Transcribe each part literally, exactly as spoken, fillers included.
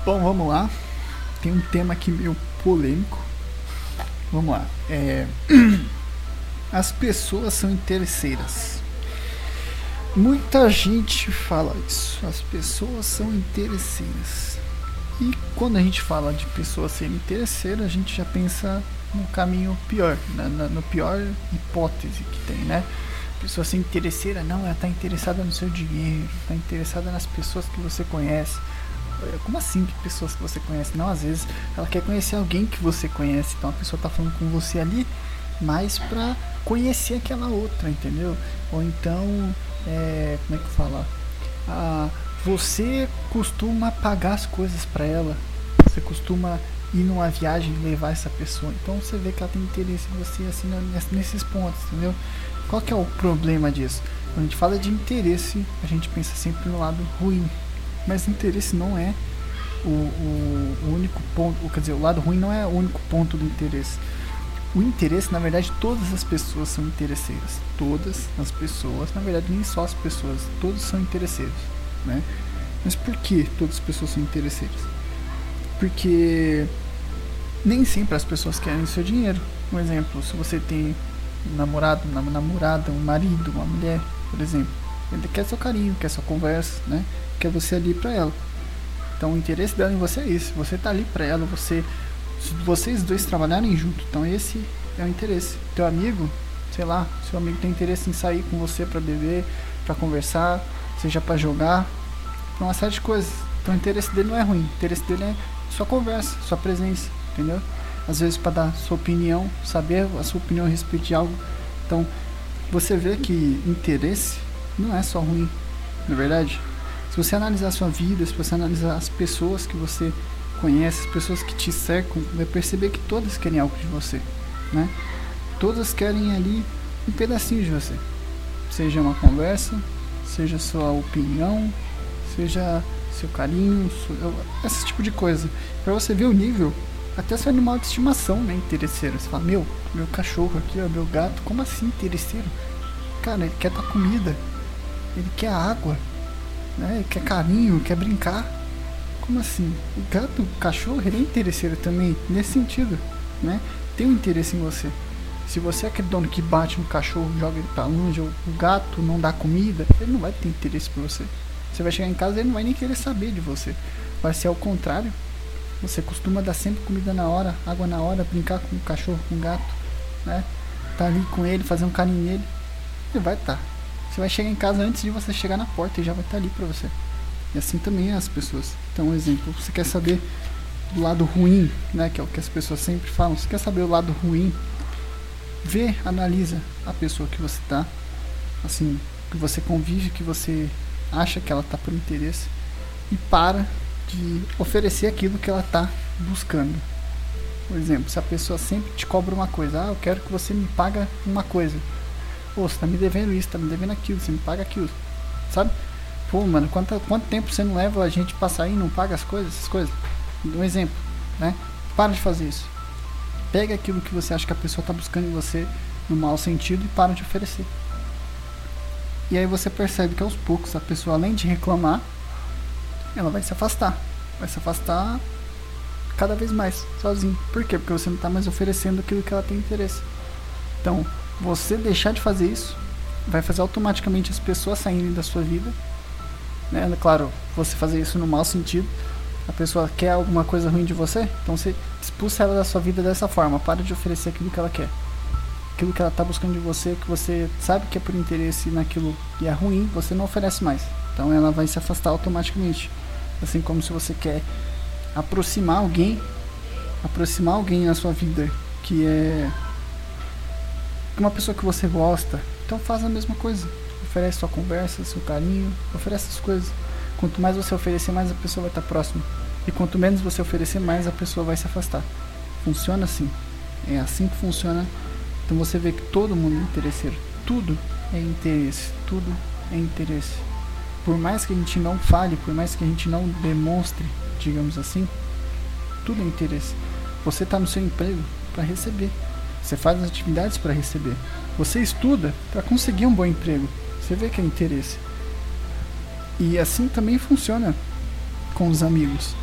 Bom, vamos lá. Tem um tema aqui meio polêmico. Vamos lá. É... As pessoas são interesseiras. Muita gente fala isso. As pessoas são interesseiras. E quando a gente fala de pessoas serem interesseiras, a gente já pensa no caminho pior, na, na no pior hipótese que tem, né? Pessoa ser interesseira, não, ela está interessada no seu dinheiro, está interessada nas pessoas que você conhece. Como assim que pessoas que você conhece? Não, às vezes ela quer conhecer alguém que você conhece, então a pessoa está falando com você ali, mas pra conhecer aquela outra, entendeu? Ou então, é, como é que fala? Ah, você costuma pagar as coisas pra ela, você costuma ir numa viagem e levar essa pessoa, então você vê que ela tem interesse em você assim nesses pontos, entendeu? Qual que é o problema disso? Quando a gente fala de interesse, a gente pensa sempre no lado ruim, mas interesse não é o, o, o único ponto, quer dizer, o lado ruim não é o único ponto do interesse. O interesse, na verdade, todas as pessoas são interesseiras. Todas as pessoas, na verdade, nem só as pessoas, todos são interesseiros, né? Mas por que todas as pessoas são interesseiras? Porque nem sempre as pessoas querem o seu dinheiro. Um exemplo, se você tem um namorado, uma namorada, um marido, uma mulher, por exemplo, ele quer seu carinho, quer sua conversa, né? Quer você ali pra ela. Então o interesse dela em você é isso. Você tá ali pra ela, você, se vocês dois trabalharem junto, então esse é o interesse. Teu amigo, sei lá, seu amigo tem interesse em sair com você pra beber, pra conversar, seja pra jogar, pra uma série de coisas. Então o interesse dele não é ruim, o interesse dele é sua conversa, sua presença, entendeu? Às vezes para dar sua opinião, saber a sua opinião a respeito de algo. Então você vê que interesse não é só ruim, não é verdade? Se você analisar a sua vida, se você analisar as pessoas que você conhece, as pessoas que te cercam, vai perceber que todas querem algo de você, né? Todas querem ali um pedacinho de você, seja uma conversa, seja sua opinião, seja seu carinho, seu, esse tipo de coisa. Pra você ver o nível, até seu animal de estimação, né, interesseiro. Você fala, meu, meu cachorro aqui, ó, meu gato, como assim interesseiro? Cara, ele quer tua comida, ele quer água, né, ele quer carinho, quer brincar. Como assim? O gato, o cachorro, ele é interesseiro também, nesse sentido, né? Tem um interesse em você. Se você é aquele dono que bate no cachorro, joga ele pra longe, ou o gato não dá comida, ele não vai ter interesse por você. Você vai chegar em casa e ele não vai nem querer saber de você. Vai ser ao contrário. Você costuma dar sempre comida na hora, água na hora, brincar com o cachorro, com o gato, né? Tá ali com ele, fazer um carinho nele. Ele vai estar. Tá. Você vai chegar em casa antes de você chegar na porta e já vai estar tá ali pra você. E assim também é as pessoas. Então, um exemplo, você quer saber do lado ruim, né? Que é o que as pessoas sempre falam. Você quer saber o lado ruim? Vê, analisa a pessoa que você tá, assim, que você convive, que você acha que ela tá por interesse, e para de oferecer aquilo que ela tá buscando. Por exemplo, se a pessoa sempre te cobra uma coisa, ah, eu quero que você me paga uma coisa, pô, você tá me devendo isso, tá me devendo aquilo, você me paga aquilo, sabe? Pô, mano, quanto, quanto tempo você não leva a gente pra sair e não paga as coisas, essas coisas? Um exemplo, né? Para de fazer isso. Pega aquilo que você acha que a pessoa tá buscando em você no mau sentido e para de oferecer. E aí você percebe que aos poucos a pessoa, além de reclamar, ela vai se afastar. Vai se afastar cada vez mais, sozinho. Por quê? Porque você não está mais oferecendo aquilo que ela tem interesse. Então, você deixar de fazer isso vai fazer automaticamente as pessoas saírem da sua vida, né? Claro, você fazer isso no mau sentido. A pessoa quer alguma coisa ruim de você, então você expulsa ela da sua vida dessa forma. Para de oferecer aquilo que ela quer, aquilo que ela está buscando de você, que você sabe que é por interesse naquilo que é ruim, você não oferece mais. Então ela vai se afastar automaticamente. Assim como se você quer aproximar alguém, aproximar alguém na sua vida que é uma pessoa que você gosta, então faz a mesma coisa. Oferece sua conversa, seu carinho, oferece as coisas. Quanto mais você oferecer, mais a pessoa vai estar próxima. E quanto menos você oferecer, mais a pessoa vai se afastar. Funciona assim. É assim que funciona. Então você vê que todo mundo é interesseiro. Tudo é interesse. Tudo é interesse. Por mais que a gente não fale, por mais que a gente não demonstre, digamos assim, tudo é interesse. Você está no seu emprego para receber. Você faz as atividades para receber. Você estuda para conseguir um bom emprego. Você vê que é interesse. E assim também funciona com os amigos.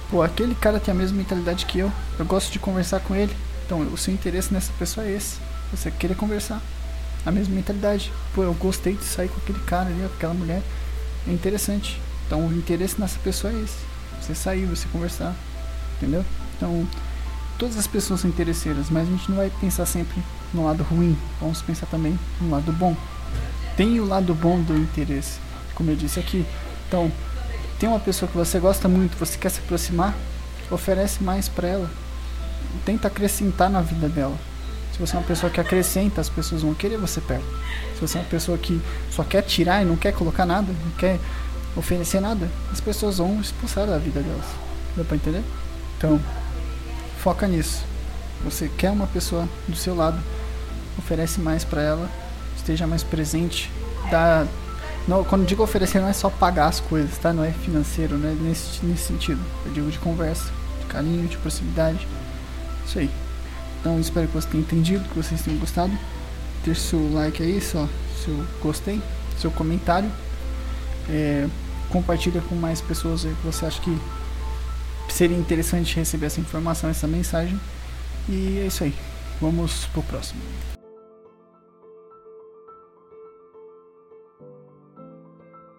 Pô, aquele cara tem a mesma mentalidade que eu. Eu gosto de conversar com ele. Então, o seu interesse nessa pessoa é esse. Você querer conversar. A mesma mentalidade. Pô, eu gostei de sair com aquele cara ali, com aquela mulher. É interessante. Então, o interesse nessa pessoa é esse. Você sair, você conversar. Entendeu? Então, todas as pessoas são interesseiras, mas a gente não vai pensar sempre no lado ruim. Vamos pensar também no lado bom. Tem o lado bom do interesse, como eu disse aqui. Então, tem uma pessoa que você gosta muito, você quer se aproximar, oferece mais pra ela. Tenta acrescentar na vida dela. Se você é uma pessoa que acrescenta, as pessoas vão querer você perto. Se você é uma pessoa que só quer tirar e não quer colocar nada, não quer oferecer nada, as pessoas vão expulsar da vida delas. Deu pra entender? Então, foca nisso. Você quer uma pessoa do seu lado, oferece mais pra ela, esteja mais presente, dá... Não, quando digo oferecer, não é só pagar as coisas, tá? Não é financeiro, não é nesse, nesse sentido. Eu digo de conversa, de carinho, de proximidade. Isso aí. Então, espero que você tenha entendido, que vocês tenham gostado. Deixe seu like aí, só, seu gostei, seu comentário. É, compartilha com mais pessoas aí que você acha que seria interessante receber essa informação, essa mensagem. E é isso aí. Vamos pro próximo.